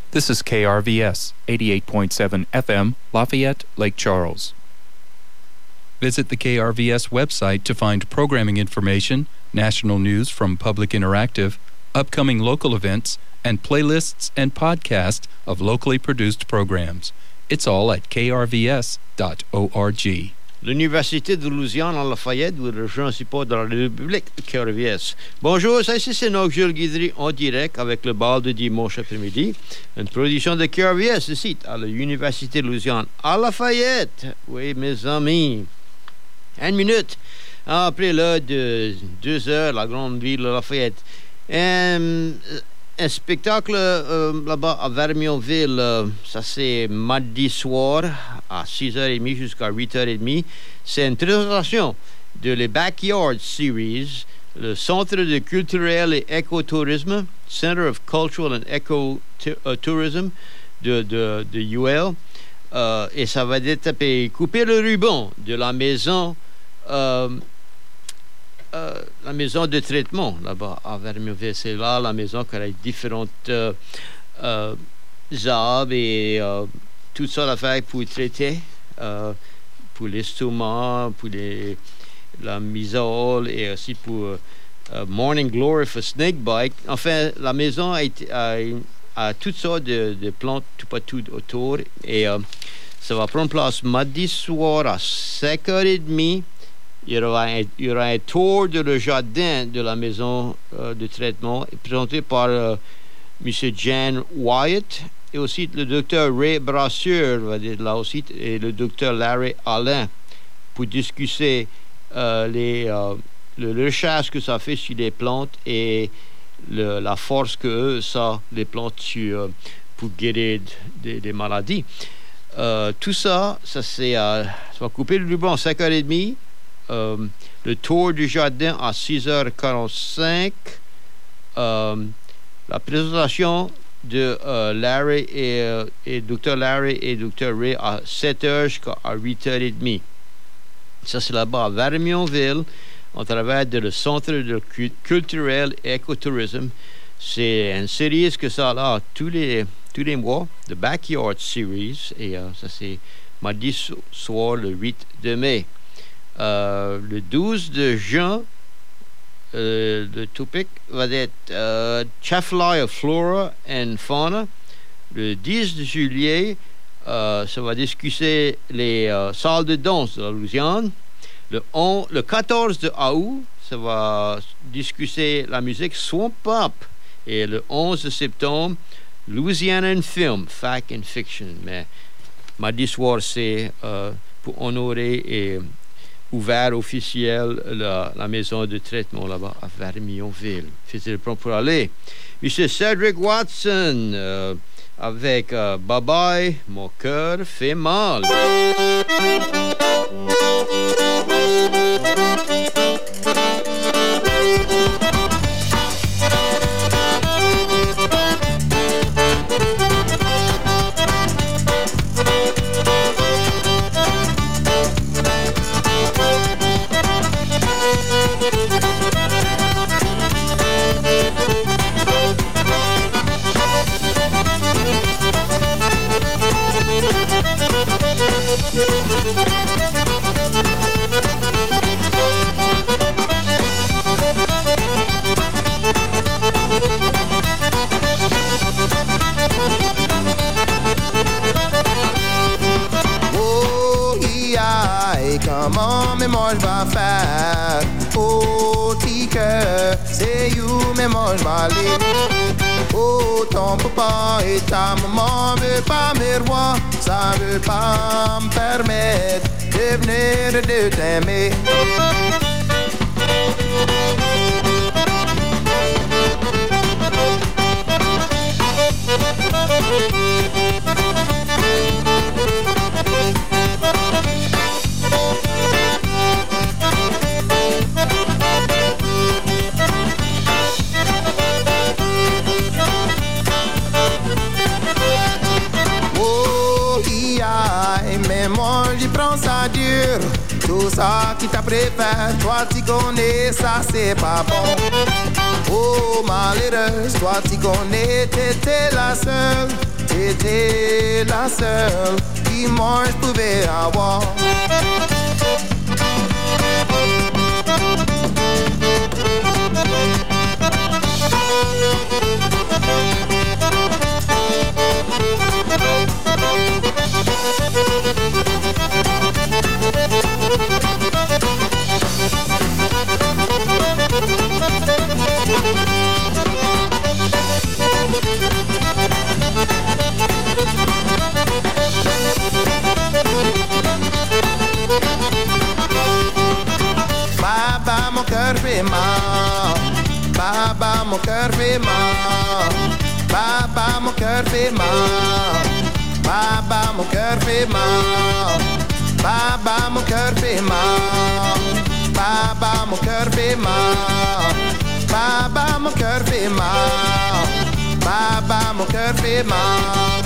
This is KRVS 88.7 FM, Lafayette, Lake Charles. Visit the KRVS website to find programming information, national news from Public Interactive, upcoming local events, and playlists and podcasts of locally produced programs. It's all at krvs.org. L'Université de Louisiane en Lafayette vous rejoint support de la République KRVS. Bonjour, ça ici c'est Jules Guidry en direct avec le bal de dimanche après-midi. Une production de KRVS ici à l'Université de Louisiane à Lafayette. Oui, mes amis. Une minute après l'heure de 2 heures, la grande ville de Lafayette. Un spectacle là-bas à Vermionville, ça c'est mardi soir à 6h30 jusqu'à 8h30. C'est une présentation de les Backyard Series, le Centre de culturel et écotourisme, Center of Cultural and Eco-Tourism de UL. Et ça va être couper le ruban de la maison de traitement là-bas à Vermionville. C'est là la maison qui a différentes arbres et toutes sortes d'affaires pour traiter, pour l'estomac, pour la misole et aussi pour Morning Glory for Snakebite. Enfin, la maison a toutes sortes de plantes tout partout autour et ça va prendre place mardi soir à 5h30. Il y aura un tour de le jardin de la maison de traitement présenté par M. Jan Wyatt et aussi le docteur Ray Brasseur va être là aussi et le docteur Larry Alain pour discuter les recherches que ça fait sur les plantes et la force que les plantes pour guérir des maladies. Tout ça va couper le ruban à 5h30. Le tour du jardin à 6h45, la présentation de Larry et Dr. Larry et Dr. Ray à 7h jusqu'à 8h30. Ça, c'est là-bas à Vermionville, en travers de le Centre de culturel et écotourisme. C'est une série que ça a tous les mois, The Backyard Series, et ça, c'est mardi soir, le 8 de mai. Le 12 de juin, le topic va être Chaflaya Flora and Fauna. Le 10 de juillet, ça va discuter les salles de danse de la Louisiane. Le 14 de août, ça va discuter la musique Swamp Pop. Et le 11 de septembre, Louisiana Film, Fact and Fiction. Mais mardi soir, c'est pour honorer et ouvert officiel la maison de traitement là-bas à Vermionville. Faisait le plan pour aller. Monsieur Cedric Watson avec Bye Bye, mon cœur fait mal. Comment mais moi je vais faire? Oh, petit cœur, c'est you, mais moi je vais aller. Oh, ton papa et ta maman veulent pas me voir, ça veut pas me permettre de venir de t'aimer. Tout ça qui t'a préféré, toi tu connais, ça c'est pas bon. Oh malheureuse, toi tu connais, t'étais la seule. t'étais la seule qui moi je pouvais avoir. Baba, mon cœur fait mal. Baba, mon cœur fait mal. Baba, mon cœur fait mal. Baba, mon cœur fait mal. Baba, mon cœur fait mal. Baba, mon cœur fait mal. Baba, mon cœur fait mal. Baba, mon cœur fait mal.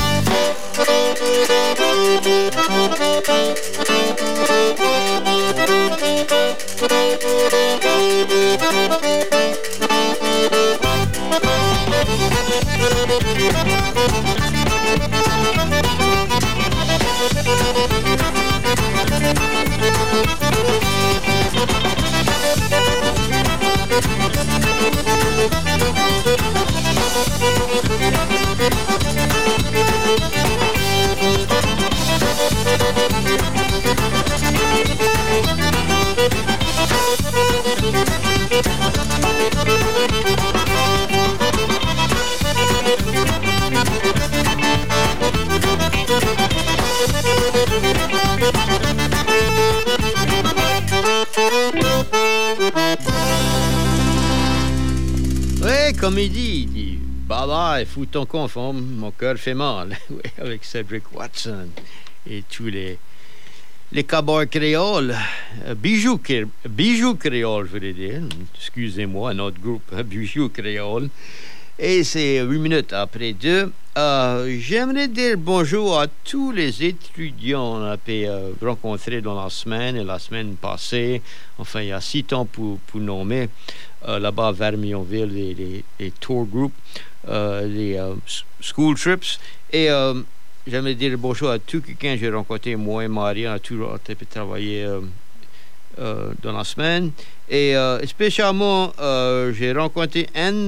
Oui, comme il dit bye-bye, fous ton conforme, mon cœur fait mal. Oui, avec Cedric Watson et tous les cowboys créoles, bijoux créoles, je voulais dire. Excusez-moi, notre groupe, bijoux créoles. Et c'est 8 minutes après 2. J'aimerais dire bonjour à tous les étudiants qu'on a pu rencontrer dans la semaine et la semaine passée. Enfin, il y a 6 temps pour nommer. Là-bas vers Millionville, les tour groups, les school trips. Et j'aimerais dire bonjour à tous quelqu'un que j'ai rencontré, moi et Marie, on a toujours travaillé dans la semaine. Et spécialement, j'ai rencontré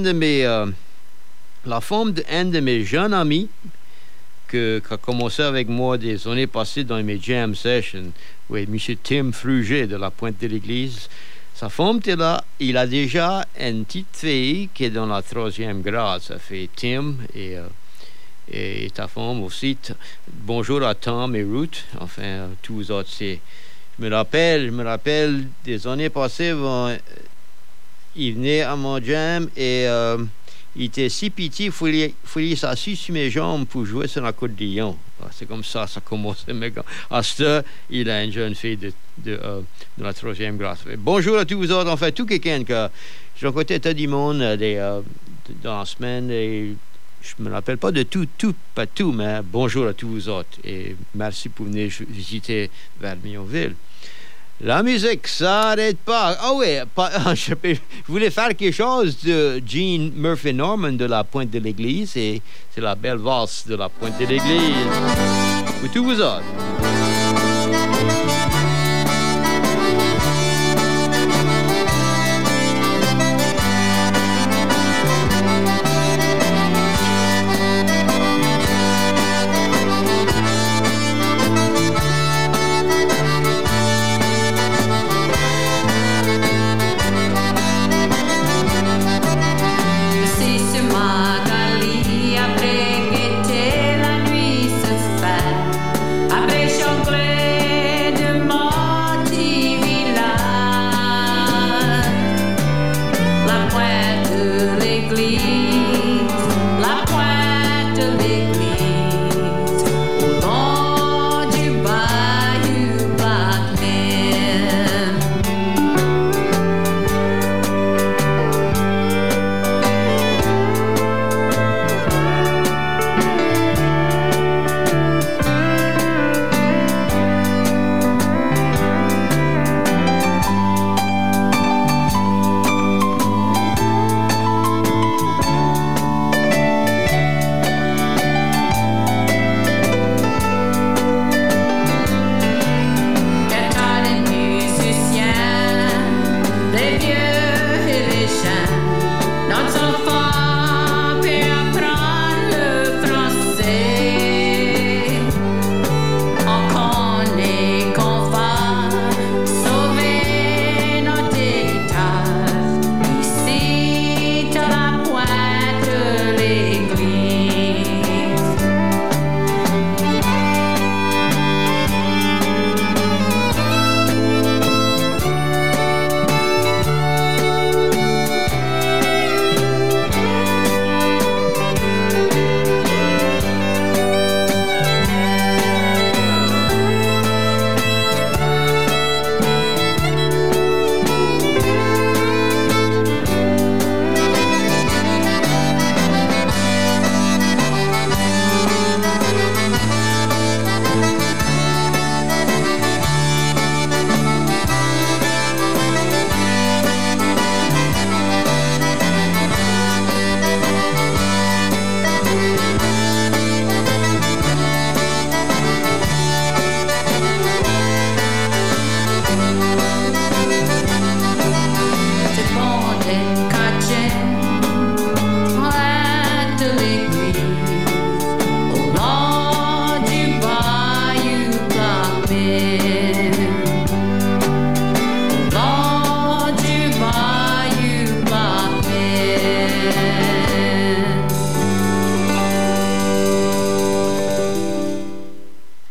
la femme d'un de mes jeunes amis qui a commencé avec moi des années passées dans mes jam sessions. Oui, M. Tim Fruget de la Pointe de l'Église. Sa femme était là. Il a déjà une petite fille qui est dans la 3e grade. Ça fait Tim et ta femme aussi. Bonjour à Tom et Ruth. Enfin, tous les autres. Je me rappelle des années passées, il venait à mon jam et il était si petit, il fallait s'asseoir sur mes jambes pour jouer sur l'accordéon. C'est comme ça commence. À ce il a une jeune fille de la 3e grade. Bonjour à tous vous autres. Enfin, tout quelqu'un que j'ai rencontré tout le monde dans la semaine. Et je ne me rappelle pas de pas tout, mais bonjour à tous vous autres. Et merci pour venir visiter vers Millionville. La musique, ça n'arrête pas. Ah oui, je voulais faire quelque chose de Gene Murphy Norman de la Pointe de l'Église. Et c'est la belle valse de la Pointe de l'Église. Pour tous vous autres.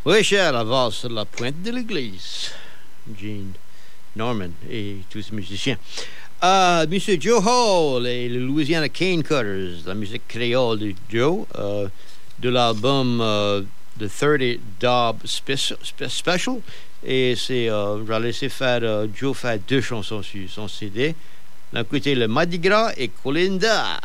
Oui, cher, la valse sur la pointe de l'église. Gene Norman et tous ces musiciens. Monsieur Joe Hall et les Louisiana Cane Cutters, la musique créole de Joe, de l'album The 30 Dub Special. Et c'est, je vais laisser faire Joe faire 2 chansons sur son CD. On a écouté le Mardi Gras et Colinda.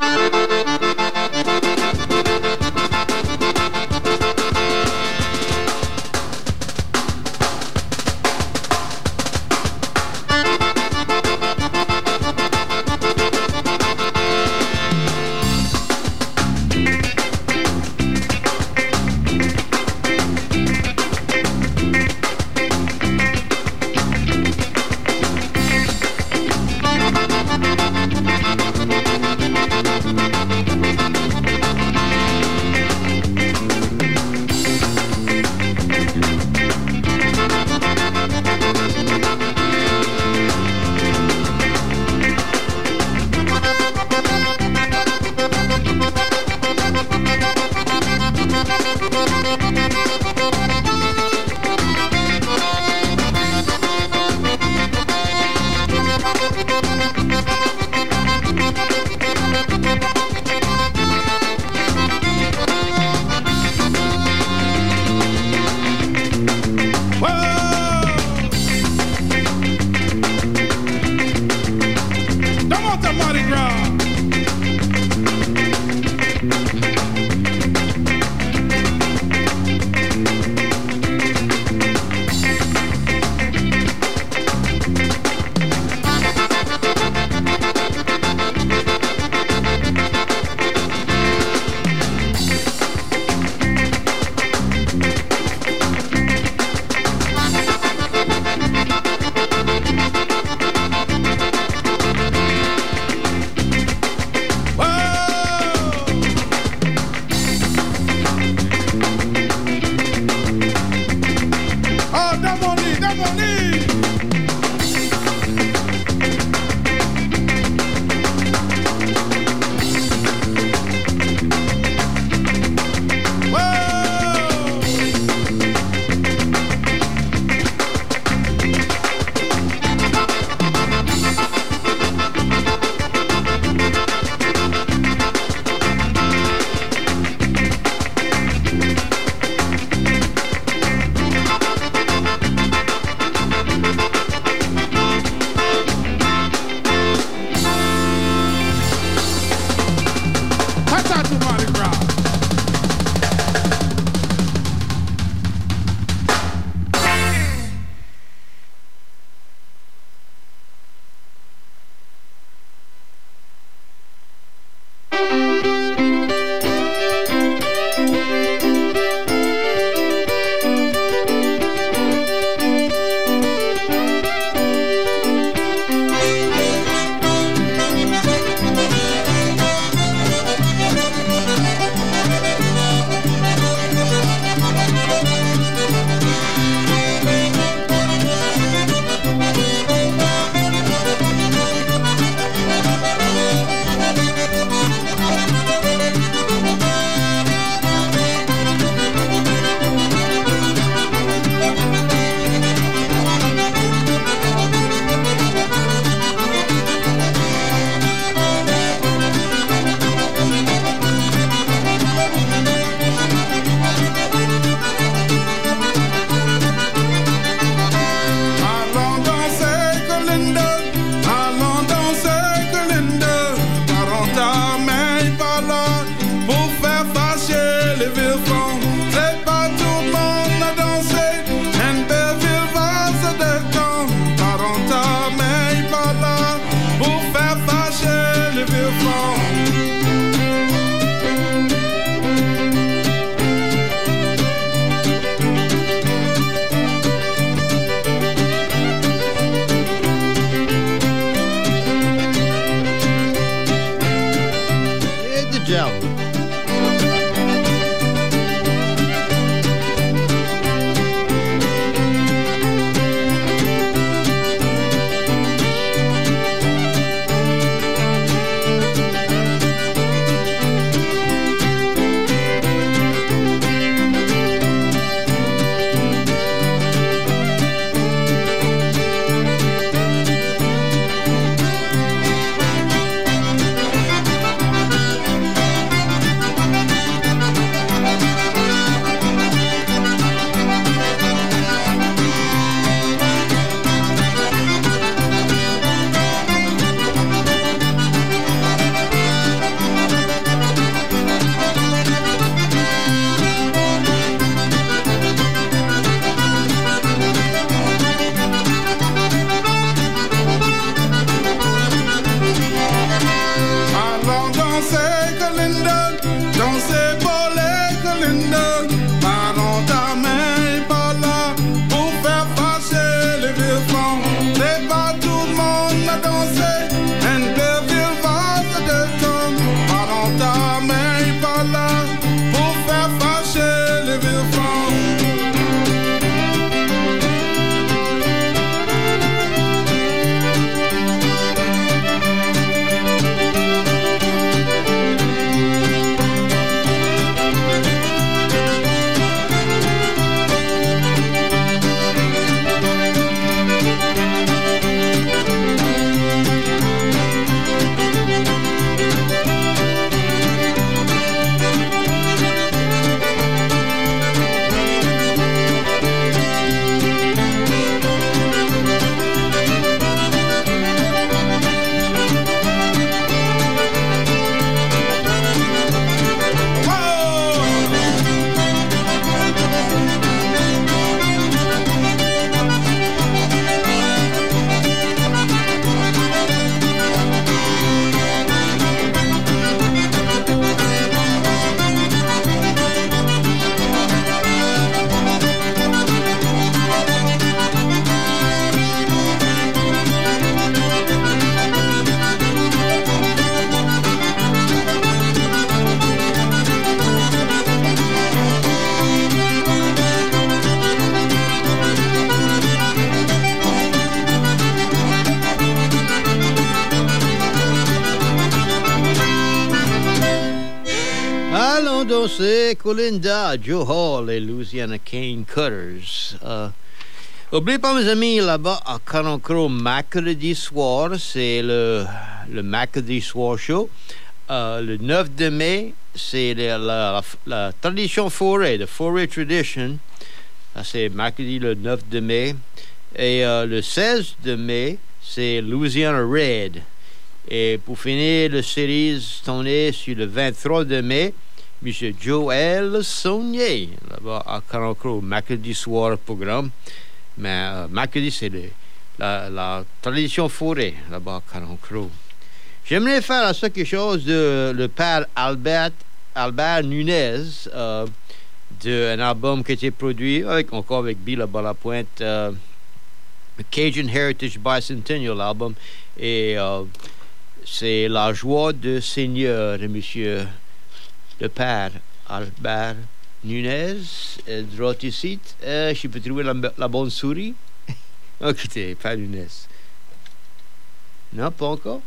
Attention, c'est Colinda, Joe Hall et Louisiana Cane Cutters. N'oubliez pas, mes amis, là-bas à Carencro, mercredi soir, c'est le Mercredi Soir Show. Le 9 de mai, c'est la tradition forêt, the Forêt Tradition. Ça, c'est mercredi le 9 de mai. Et le 16 de mai, c'est Louisiana Red. Et pour finir, le série tourné sur le 23 de mai, M. Joël Saunier, là-bas à Carencro, mercredi soir programme. Mais mercredi, c'est la tradition forêt, là-bas à Carencro. J'aimerais faire quelque chose de le père Albert Nunez, d'un album qui a été produit encore avec Bill à la pointe, le Cajun Heritage Bicentennial album. Et c'est la joie de Seigneur de monsieur le père Albert Nunez, droit ici. Je peux trouver la bonne souris. Écoutez, Père Nunez. Non, pas encore?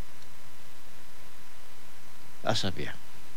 Ah, ça vient.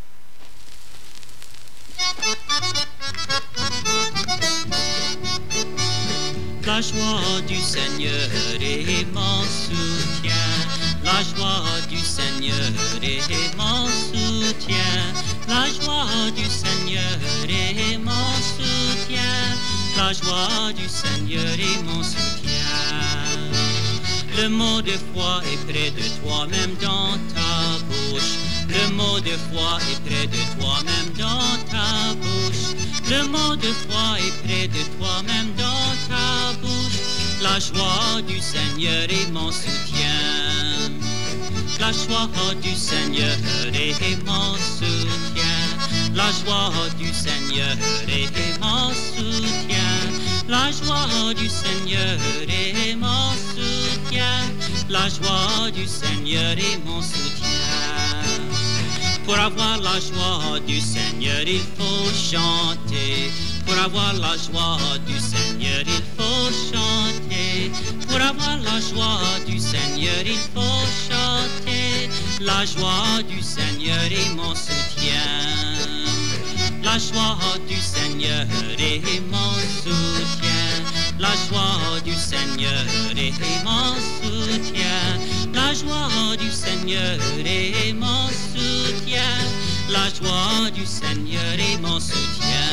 La joie du Seigneur est mon soutien. La joie du Seigneur est mon soutien. La joie du Seigneur est mon soutien. La joie du Seigneur est mon soutien. Le mot de foi est près de toi, même dans ta bouche. Le mot de foi est près de toi, même dans ta bouche. Le mot de foi est près de toi, même dans ta bouche. La joie du Seigneur est mon soutien. La joie du Seigneur est mon soutien. La joie du Seigneur est mon soutien. La joie du Seigneur est mon soutien. La joie du Seigneur est mon soutien. Pour avoir la joie du Seigneur, il faut chanter. Pour avoir la joie du Seigneur, il faut chanter. Pour avoir la joie du Seigneur, il faut chanter. La joie du Seigneur est mon soutien. La joie du Seigneur est mon soutien. La joie du Seigneur est mon soutien. La joie du Seigneur est mon soutien. La joie du Seigneur est mon soutien.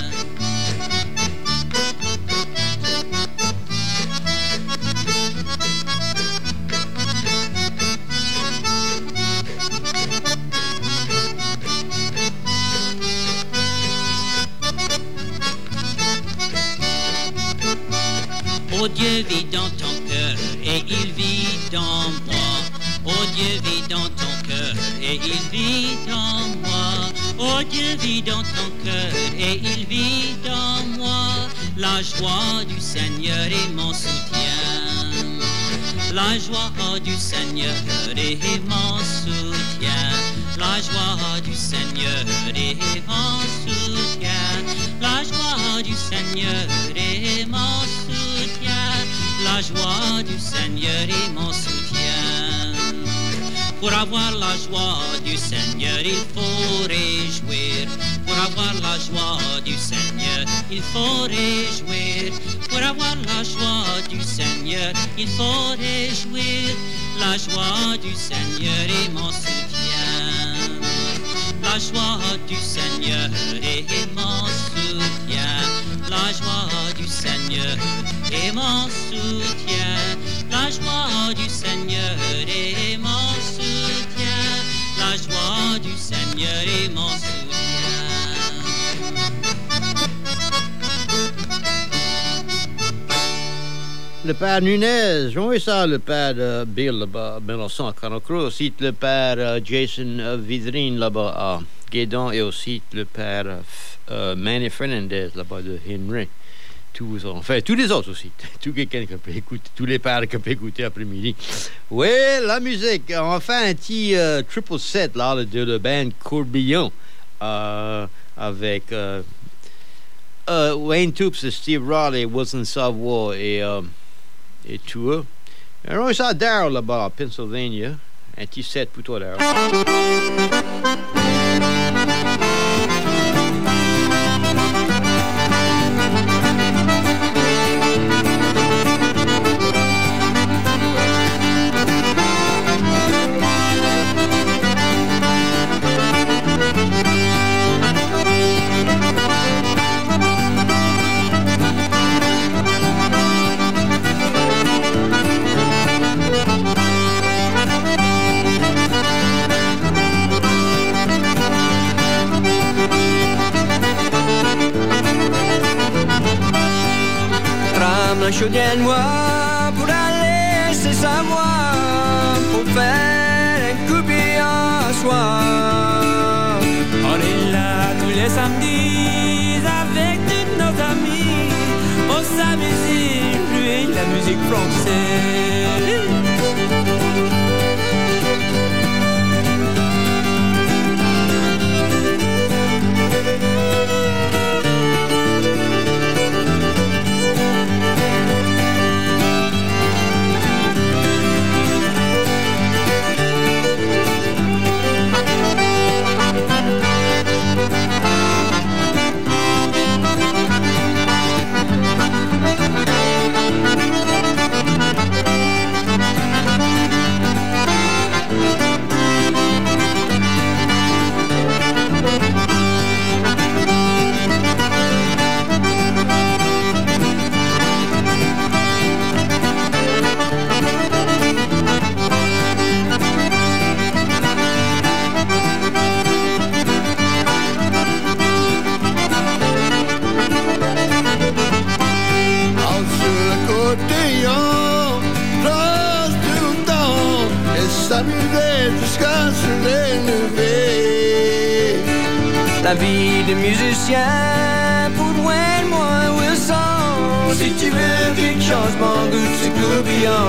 Oh Dieu vit dans ton cœur et il vit dans moi. Oh Dieu vit dans ton cœur et il vit dans moi. Oh Dieu vit dans ton cœur et il vit dans moi. La joie du Seigneur est mon soutien. La joie du Seigneur est mon soutien. La joie du Seigneur est mon soutien. La joie du Seigneur est mon soutien. La joie du Seigneur est mon soutien. Pour avoir la joie du Seigneur, il faut réjouir. Pour avoir la joie du Seigneur, il faut réjouir. Pour avoir la joie du Seigneur, il faut réjouir. La joie du Seigneur est mon soutien. La joie du Seigneur est mon soutien. La joie du Seigneur est mon soutien. La joie du Seigneur est mon soutien. La joie du Seigneur est mon soutien. Le père Nunez, oui ça, le père Bill là-bas à Mélenchon, à Carencro, aussi le père Jason Vidrine là-bas à Guédon et aussi le père Manny Fernandez là-bas de Henry. Tous les autres aussi. Tout quelqu'un qui peut écouter, tous les pères qui peuvent écouter après-midi. Oui, la musique. On va faire un petit triple set là, de la band Courbillon avec Wayne Toups, Steve Raleigh, Wilson Savoie et tout eux. On va ça à Darryl là-bas, à Pennsylvania. Un petit set pour toi, Darryl. un chaudière noir pour aller laisser sa voix, pour faire un coupé en soir. On est là tous les samedis avec tous nos amis, on s'amuse, lui, la musique française. La vie de musicien, pour toi et moi, Wilson. Si tu veux quelque chose, mon goût, c'est Coupillon.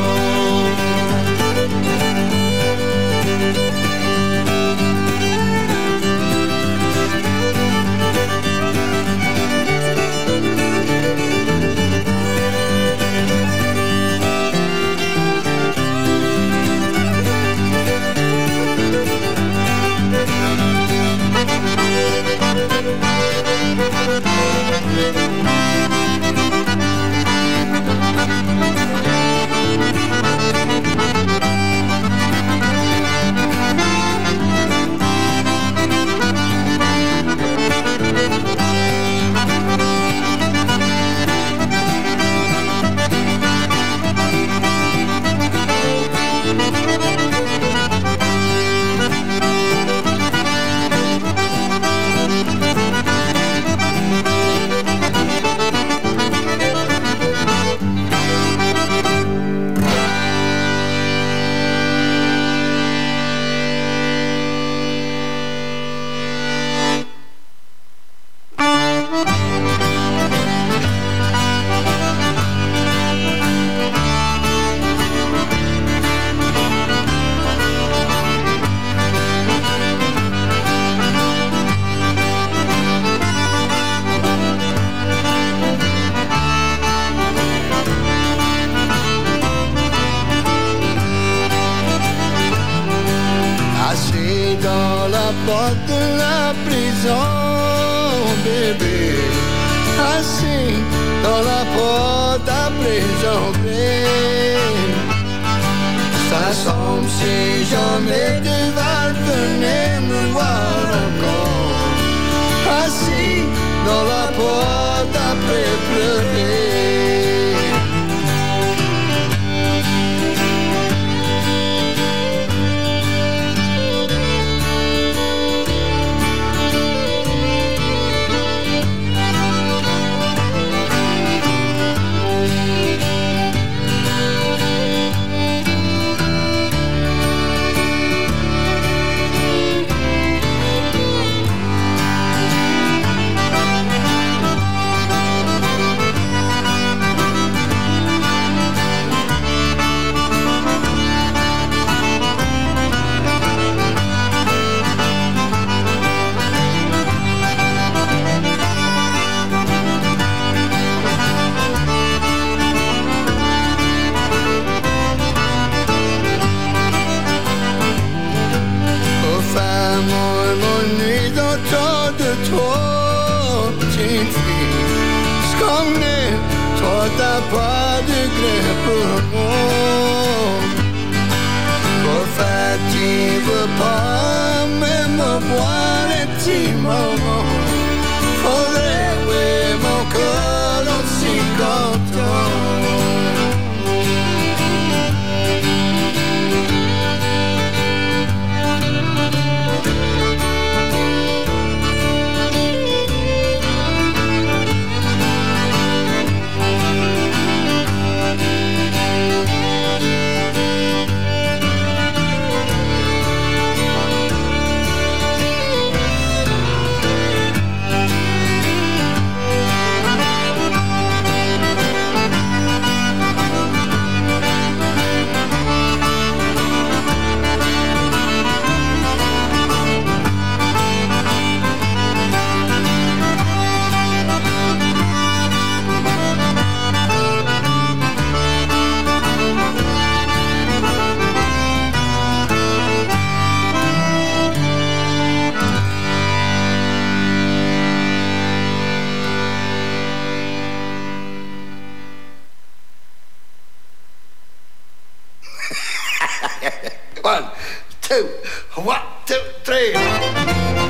two, 1, 2, 3.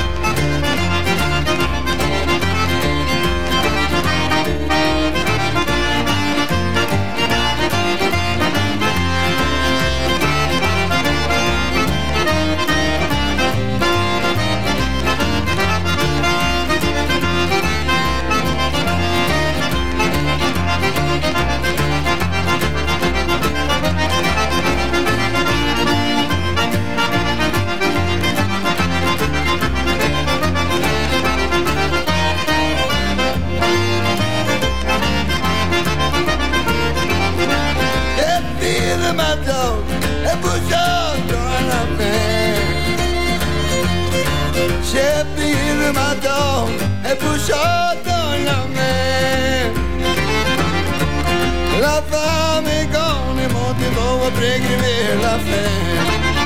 La femme est grande et montez-vous à prégriller la fin.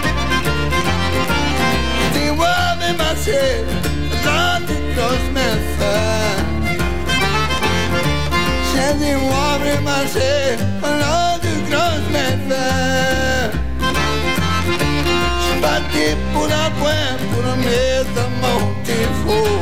Dis-moi, mais ma chérie, j'en dis grosse mes fins. J'ai dis-moi, mais ma chérie, j'en dis grosse mes fins. J'suis parti pour la pointe, pour le mettre dans mon défaut.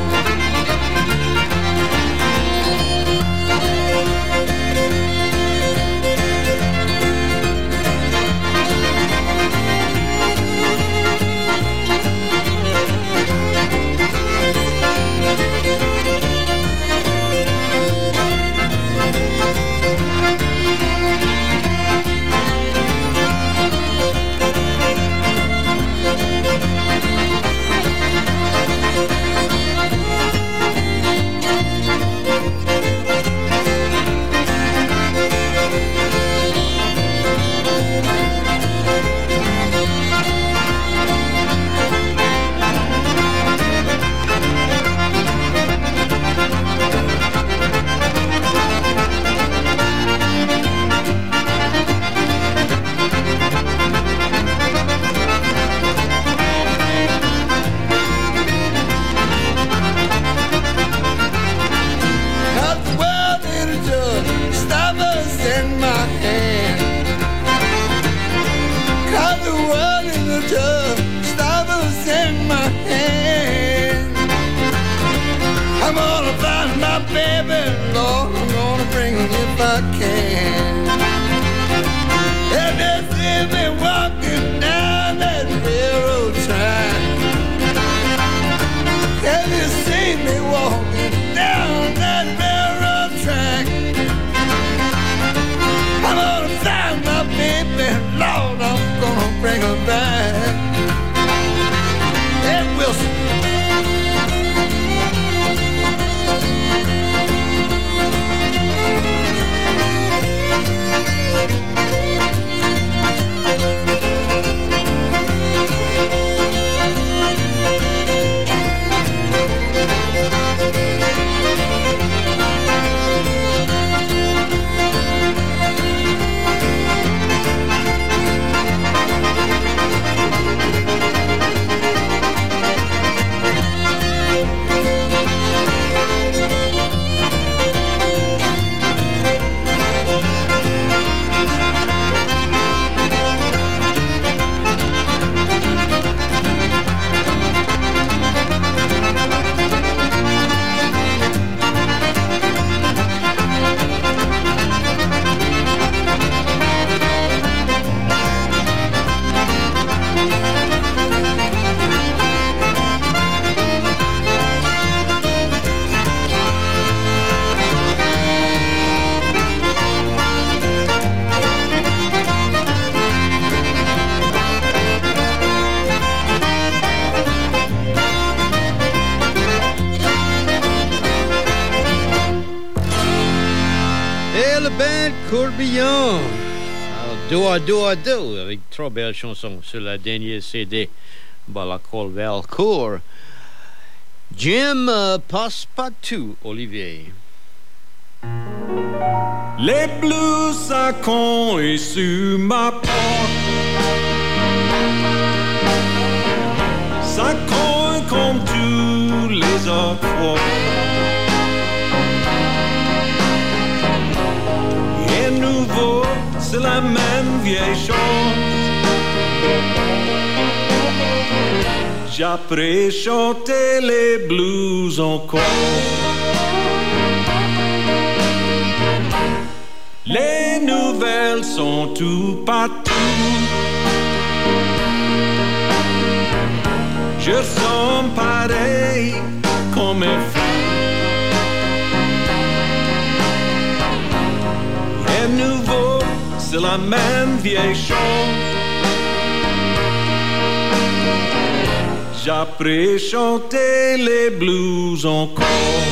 Courbillon. Dos à dos à dos, avec trois belles chansons sur la dernière CD Balacol Valcourt. Jim Passepartout, Olivier. Les bleus sacons et sur ma porte, sacons comme tous les autres fois. Et nouveau, c'est la même vieille chose. J'apprends chanter les blues encore. Les nouvelles sont tout partout. Je sens pareil comme un fou. Et nouveau, c'est la même vieille chose. J'apprends chanter les blues encore.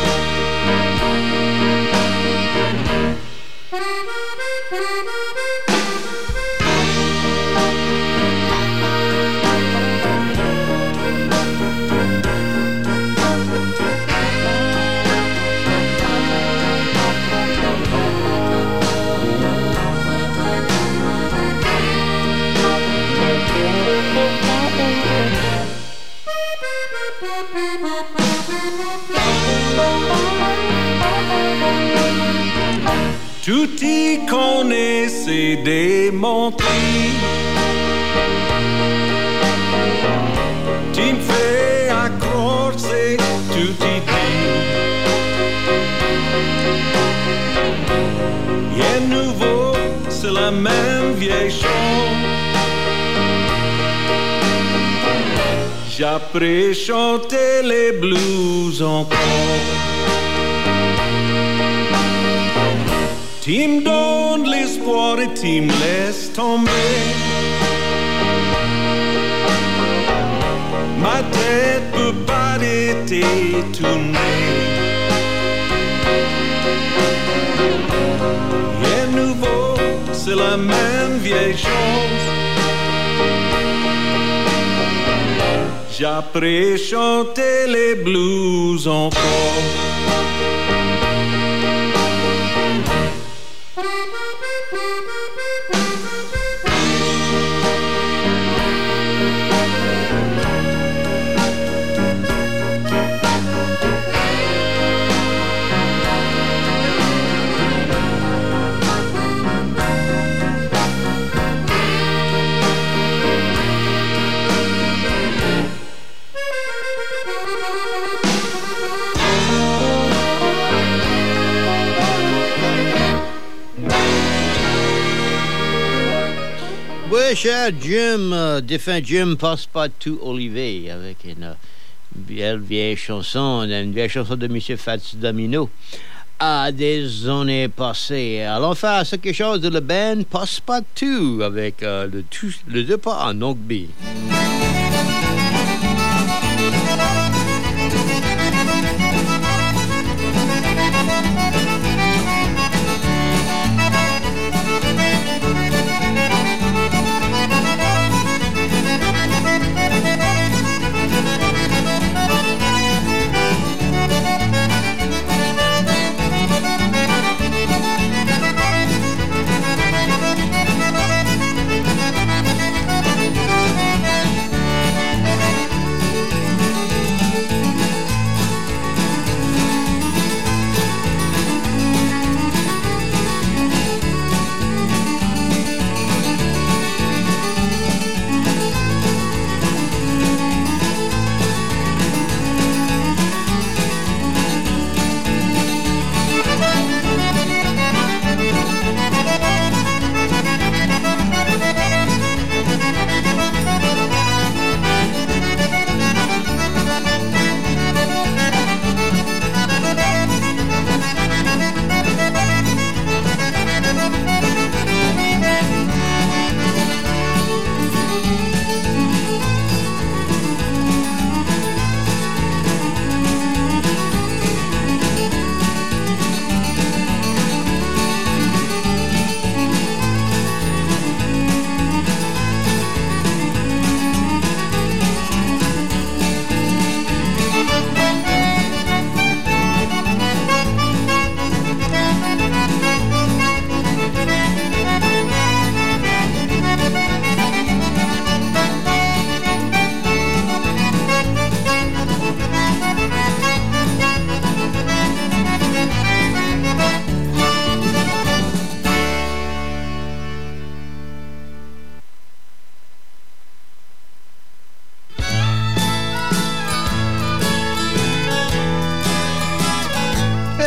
Tout y connaît, c'est démenti. Tu me fais accroire, c'est tout y dit. Et nouveau, c'est la même vieille chose. J'apprends chanter les blues encore. Tu me donnes l'espoir et tu me laisses tomber. Ma tête peut pas arrêter tourner. Et nouveau, c'est la même vieille chose. J'apprends chanter les blues encore. Oui, cher Jim, défunt Jim Passepartout Olivier, avec une vieille chanson de M. Fats Domino, à des années passées. Allons faire quelque chose de la band Passepartout, avec le départ en Ogby.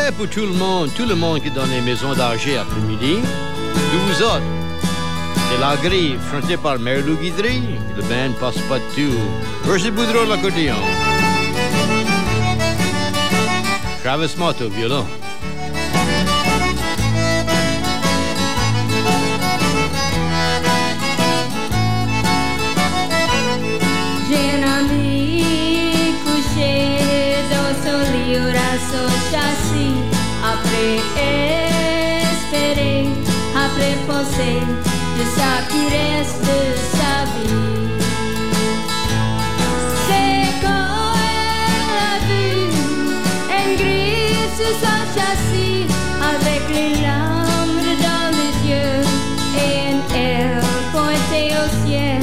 souhait pour tout le monde qui est dans les maisons d'âgés après-midi. De vous autres, c'est La Grille, chanté par Marie-Lou Guidry. Le band passe pas de tout. Percy Boudreau, l'accordéon. Travis Mott au violon. J'ai un ami couché dans son lit au son châssis. Après espérer, après penser de ça qui reste de sa vie. C'est quand elle a vu un gris sur son châssis avec les larmes dans les yeux et un air pointé au ciel.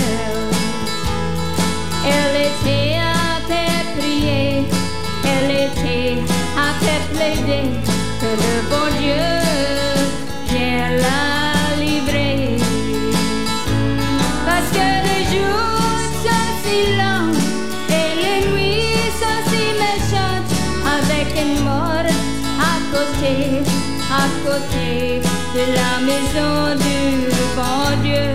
Elle était à peine prier, elle était à peine plaider que le bon Dieu vient la livrer. Parce que les jours sont si longs et les nuits sont si méchantes, avec une mort à côté de la maison du bon Dieu.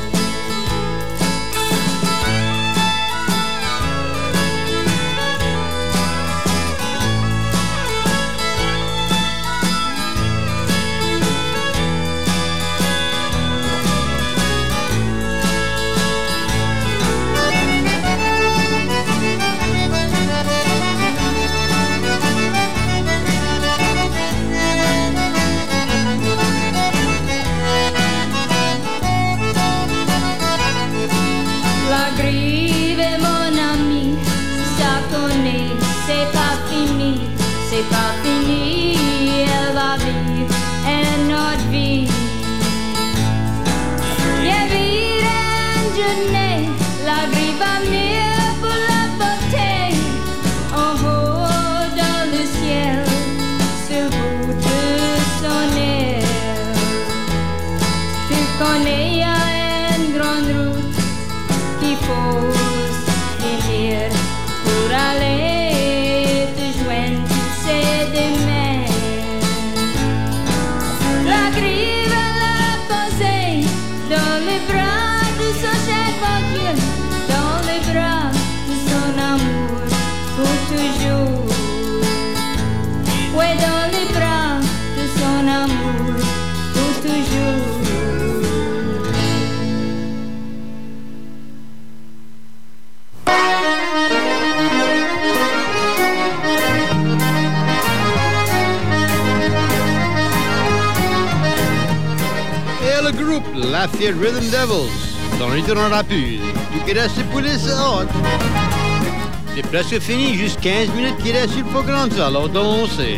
C'est pas fini, elle va vivre une autre vie. Viens vivre une journée, la grille va venir pour la beauté. En haut dans le ciel, sur le bout de son aile. Tu connais, il y a une grande route qu'il faut finir pour aller. Lafayette Rhythm Devils, dans le tournoi plus. Tout qui reste pour les autres. C'est presque fini, juste 15 minutes qui restent sur le programme, alors dansez.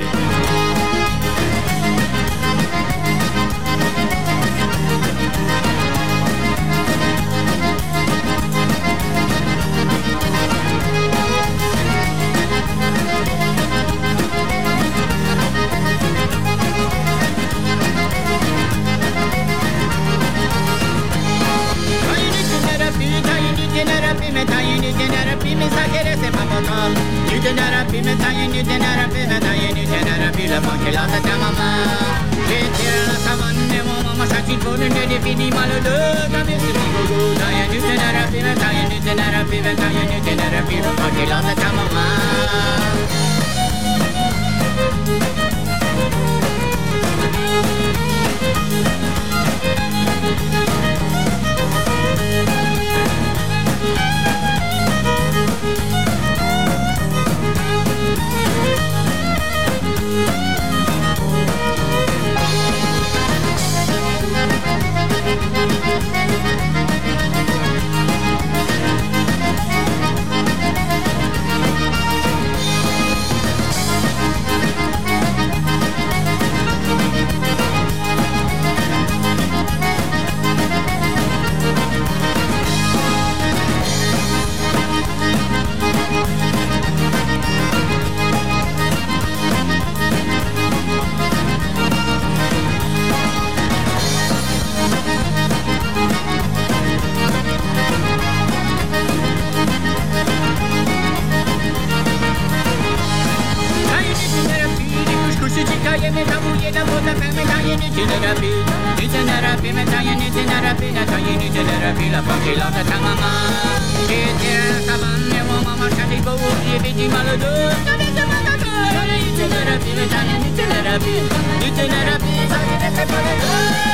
tailler, mais t'embrouiller, la faute à faire, mais tailler, nutilérapie. Nutilérapie, mais tailler, nutilérapie, la tailler, nutilérapie, la femme qui l'a de ta maman. J'ai été à la cabane, mais mon maman chante beau, j'ai vécu mal au dos. Nutilérapie, mais tailler, nutilérapie, nutilérapie, tailler, c'est pas le dos.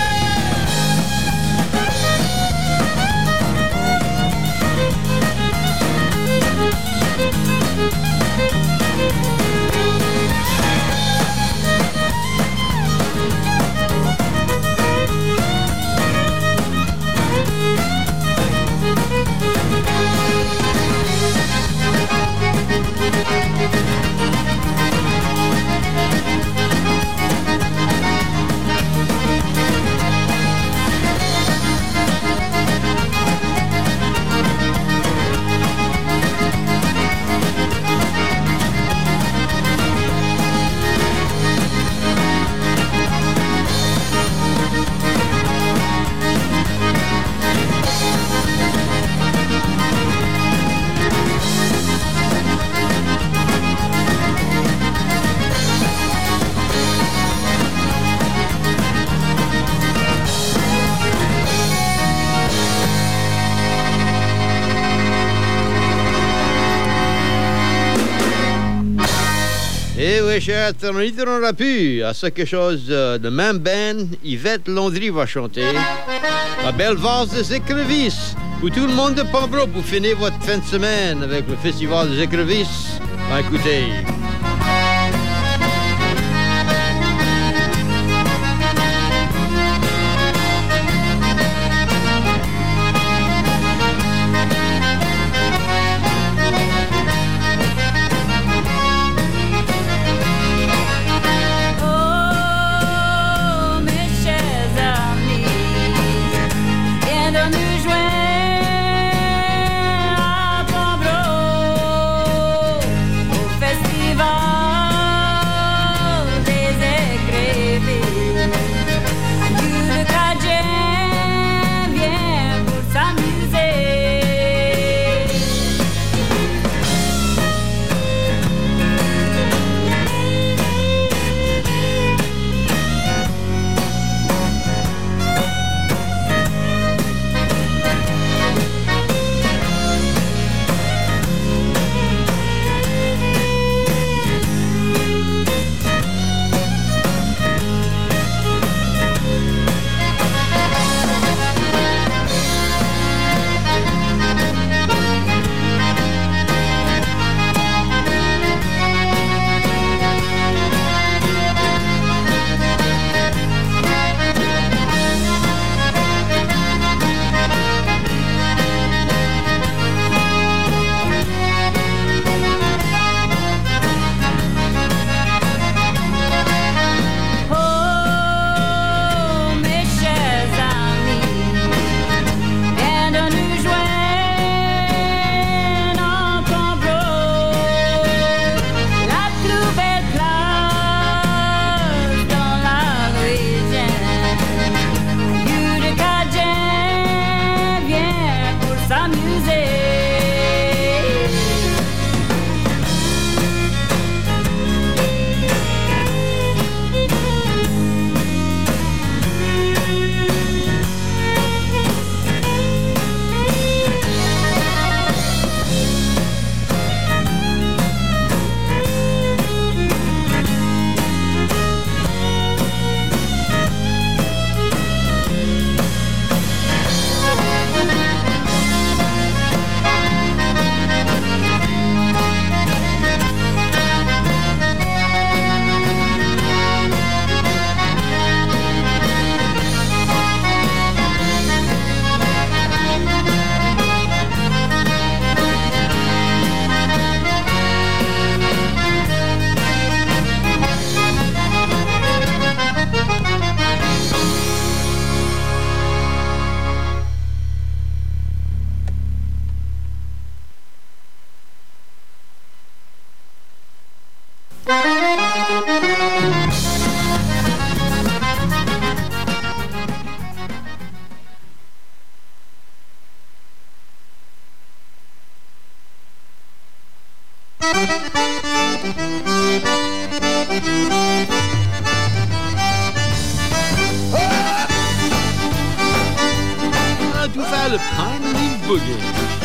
Eh oui, cher internaute, on aura pu à ça quelque chose de même ben. Yvette Landry va chanter la belle valse des écrevisses pour tout le monde de Pembroke pour finir votre fin de semaine avec le festival des écrevisses. Ben, écoutez. Festival boogie.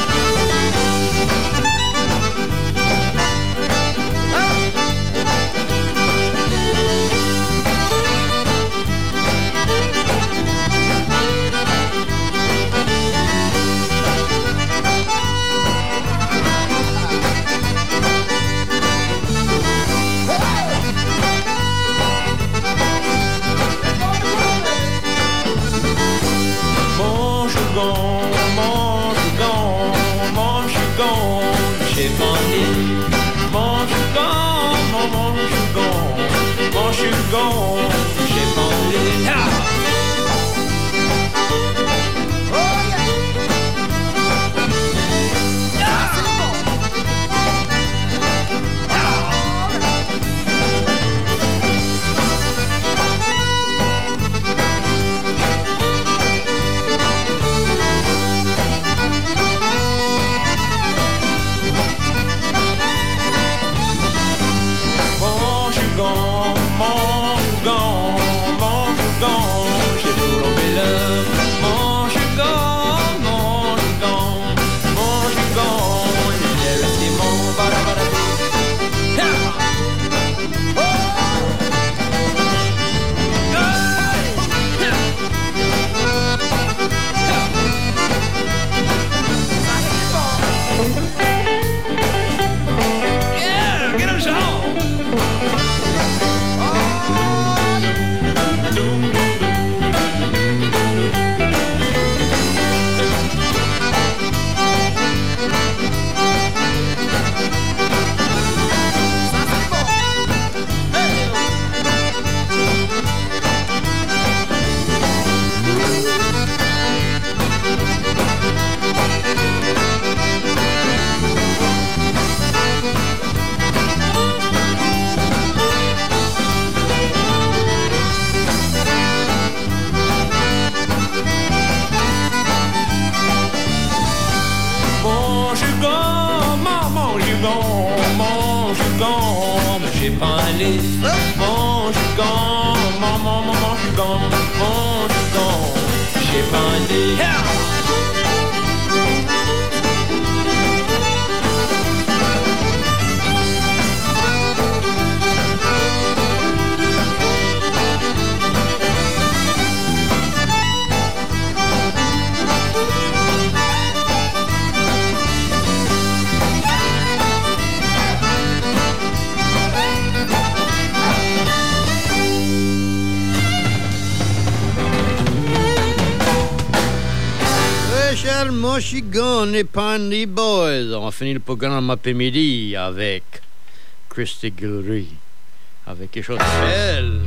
Michigan et Pandy Boys. On va finir le programme après-midi avec Christy Gilry, avec quelque chose qui s'appelle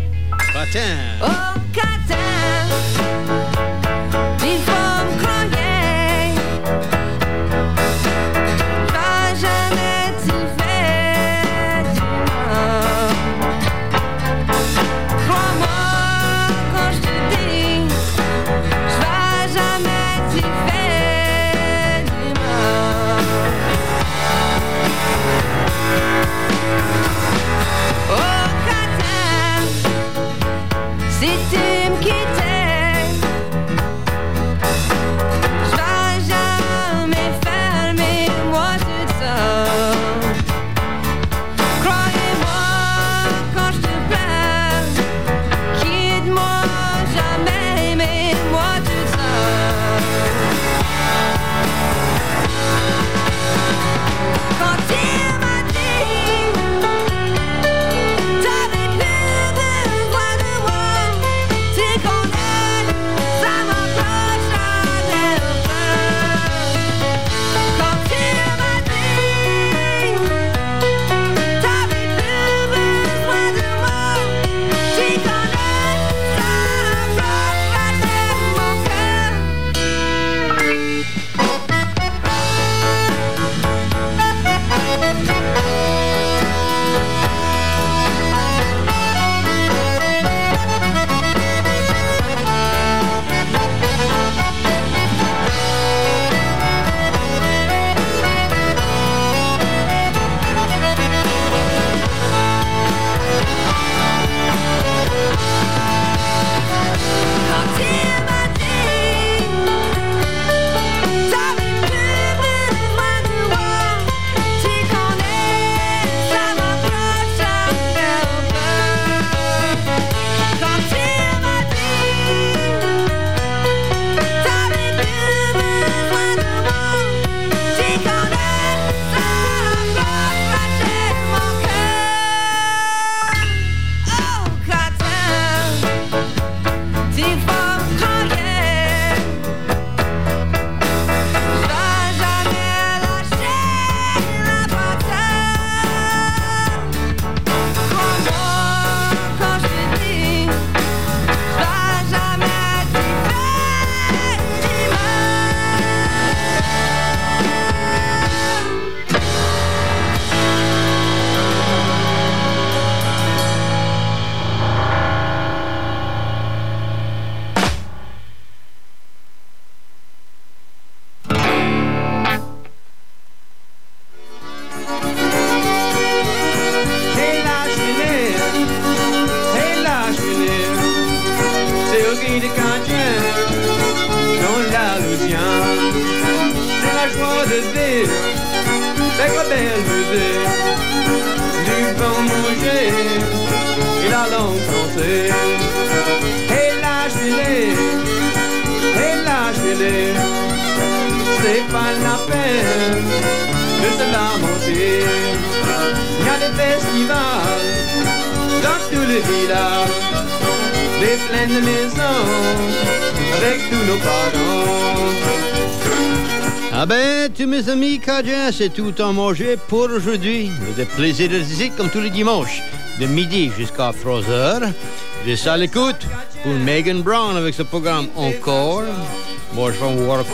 Patin. Oh, Catin, il faut me croyer. J'vais jamais t'y faire du mal. Crois-moi quand je te dis, j'vais jamais t'y faire du mal. Oh, Catin, si tu me quittais, je vais jamais fermer moi toute seule. Croyez-moi quand je te plains, quitte-moi jamais, mais moi toute seule. Quand il m'a dit t'avais plus besoin de moi, plaisir, avec la belle musique, du bon manger et la langue française. Et lâchez-les, c'est pas la peine de se lamenter. Il y a des festivals dans tous les villages, des pleines de maisons avec tous nos parents. Ah ben, tous mes amis Cajuns, c'est tout en manger pour aujourd'hui. Vous avez plaisir de visite comme tous les dimanches, de midi jusqu'à 3h. Je suis à l'écoute pour Megan Brown avec ce programme Encore. Moi, je vais me voir